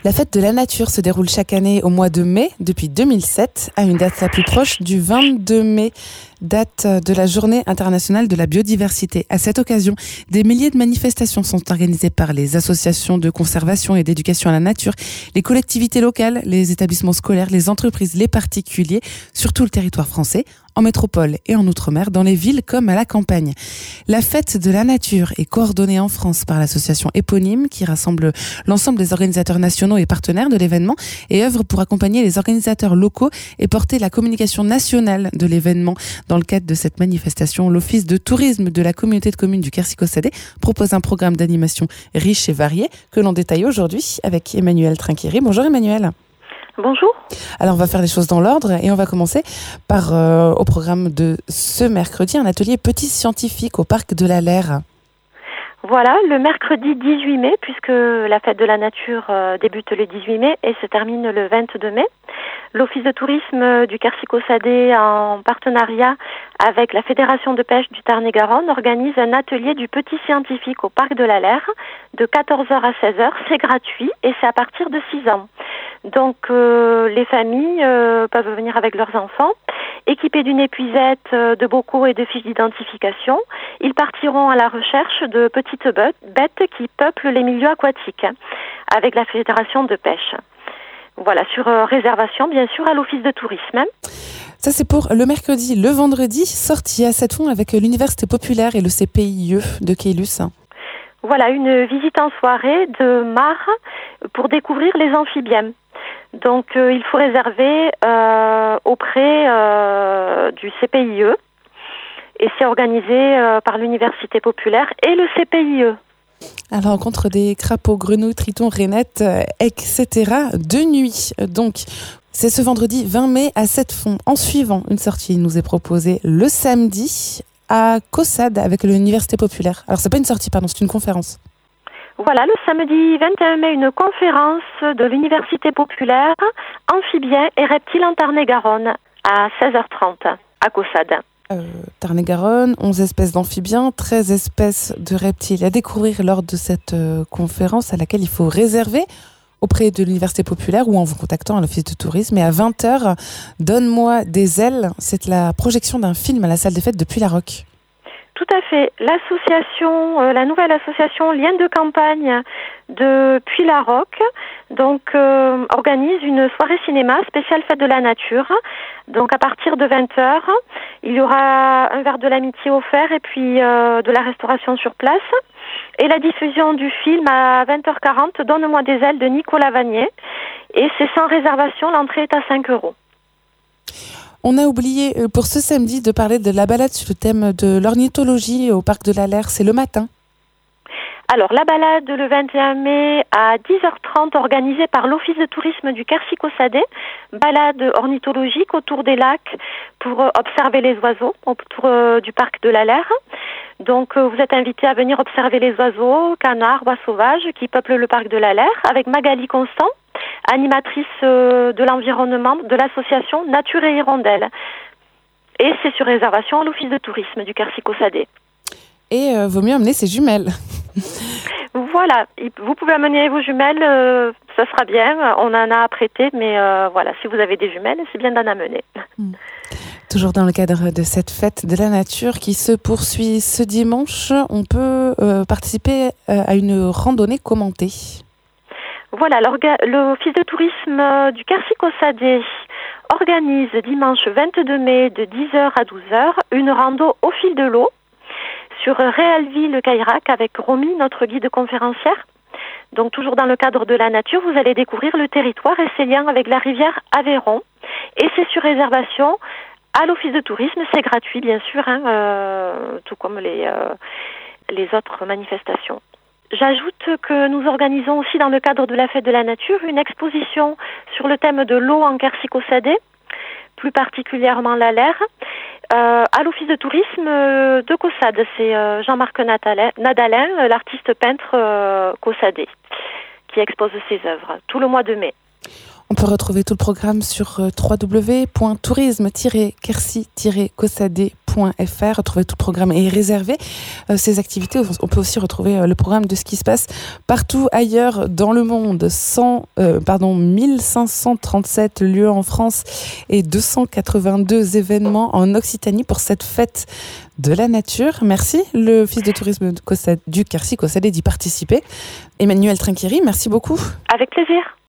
La fête de la nature se déroule chaque année au mois de mai depuis 2007 à une date la plus proche du 22 mai, date de la Journée internationale de la biodiversité. À cette occasion, des milliers de manifestations sont organisées par les associations de conservation et d'éducation à la nature, les collectivités locales, les établissements scolaires, les entreprises, les particuliers, sur tout le territoire français, en métropole et en outre-mer, dans les villes comme à la campagne. La fête de la nature est coordonnée en France par l'association éponyme qui rassemble l'ensemble des organisateurs nationaux et partenaires de l'événement et œuvre pour accompagner les organisateurs locaux et porter la communication nationale de l'événement. Dans le cadre de cette manifestation, l'Office de tourisme de la communauté de communes du Quercy-Caussade propose un programme d'animation riche et varié que l'on détaille aujourd'hui avec Emmanuelle Trinquéry. Bonjour Emmanuelle. Bonjour. Alors on va faire les choses dans l'ordre et on va commencer par au programme de ce mercredi, un atelier petit scientifique au parc de la Laire. Voilà, le mercredi 18 mai, puisque la fête de la nature débute le 18 mai et se termine le 22 mai. L'Office de tourisme du Quercy-Caussade, en partenariat avec la Fédération de pêche du Tarn-et-Garonne, organise un atelier du petit scientifique au parc de la Laire de 14h à 16h. C'est gratuit et c'est à partir de 6 ans. Donc les familles peuvent venir avec leurs enfants, équipés d'une épuisette, de bocaux et de fiches d'identification. Ils partiront à la recherche de petites bêtes qui peuplent les milieux aquatiques avec la Fédération de pêche. Voilà, sur réservation bien sûr à l'Office de tourisme. Ça c'est pour le mercredi. Le vendredi, sortie à Sathon avec l'Université populaire et le CPIE de Caylus. Voilà, une visite en soirée de Mare pour découvrir les amphibiens. Donc il faut réserver auprès du CPIE et c'est organisé par l'Université populaire et le CPIE. À la rencontre des crapauds, grenouilles, tritons, rainettes, etc. de nuit. Donc, c'est ce vendredi 20 mai à Sept-Fonds. En suivant, une sortie nous est proposée le samedi à Caussade avec l'Université populaire. Alors, c'est pas une sortie, pardon, c'est une conférence. Voilà, le samedi 21 mai, une conférence de l'Université populaire, amphibiens et reptiles en Tarn-et-Garonne à 16h30 à Caussade. Tarn-et-Garonne, 11 espèces d'amphibiens, 13 espèces de reptiles à découvrir lors de cette conférence à laquelle il faut réserver auprès de l'Université populaire ou en vous contactant à l'Office de tourisme. Et à 20h, Donne-moi des ailes, c'est la projection d'un film à la salle des fêtes de Puylaroc. Tout à fait. L'association, la nouvelle association Liens de campagne de Puylaroc, donc organise une soirée cinéma spéciale fête de la nature. Donc à partir de 20h, il y aura un verre de l'amitié offert et puis de la restauration sur place. Et la diffusion du film à 20h40, Donne-moi des ailes de Nicolas Vanier. Et c'est sans réservation, l'entrée est à 5€. On a oublié pour ce samedi de parler de la balade sur le thème de l'ornithologie au parc de la Laire. C'est le matin. Alors, la balade le 21 mai à 10h30 organisée par l'Office de tourisme du Quercy-Caussade. Balade ornithologique autour des lacs pour observer les oiseaux autour du parc de la Laire. Donc, vous êtes invités à venir observer les oiseaux, canards, oies sauvages qui peuplent le parc de la Laire avec Magali Constant, animatrice de l'environnement de l'association Nature et Hirondelle. Et c'est sur réservation à l'Office de tourisme du Quercy-Caussade. Et vaut mieux amener ses jumelles. Voilà, vous pouvez amener vos jumelles, ça sera bien. On en a à prêter, mais voilà, si vous avez des jumelles, c'est bien d'en amener. Toujours dans le cadre de cette fête de la nature qui se poursuit ce dimanche, on peut participer à une randonnée commentée. Voilà, l'Office de tourisme du Quercy-Caussade organise dimanche 22 mai de 10h à 12h une rando au fil de l'eau sur Réalville-Caïrac avec Romy, notre guide conférencière. Donc toujours dans le cadre de la nature, vous allez découvrir le territoire et ses liens avec la rivière Aveyron. Et c'est sur réservation à l'Office de tourisme, c'est gratuit bien sûr, tout comme les autres manifestations. J'ajoute que nous organisons aussi dans le cadre de la fête de la nature une exposition sur le thème de l'eau en Quercy-Caussade, plus particulièrement la Laire, à l'Office de tourisme de Caussade. C'est Jean-Marc Nadalin, l'artiste peintre caussadais, qui expose ses œuvres tout le mois de mai. On peut retrouver tout le programme sur www.tourisme-quercy-caussade.fr. Retrouver tout le programme et réserver ces activités. On peut aussi retrouver le programme de ce qui se passe partout ailleurs dans le monde. 1537 lieux en France et 282 événements en Occitanie pour cette fête de la nature. Merci, l'Office de tourisme du Quercy Caussade, d'y participer. Emmanuelle Trinquéry, merci beaucoup. Avec plaisir.